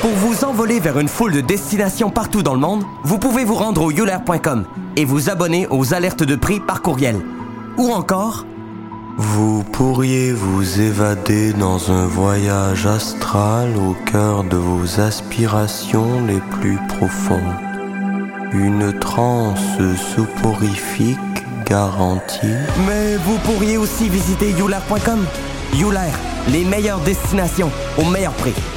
Pour vous envoler vers une foule de destinations partout dans le monde, vous pouvez vous rendre au youlair.com et vous abonner aux alertes de prix par courriel. Ou encore, vous pourriez vous évader dans un voyage astral au cœur de vos aspirations les plus profondes. Une transe soporifique garantie. Mais vous pourriez aussi visiter youlair.com. Youlair, les meilleures destinations au meilleur prix.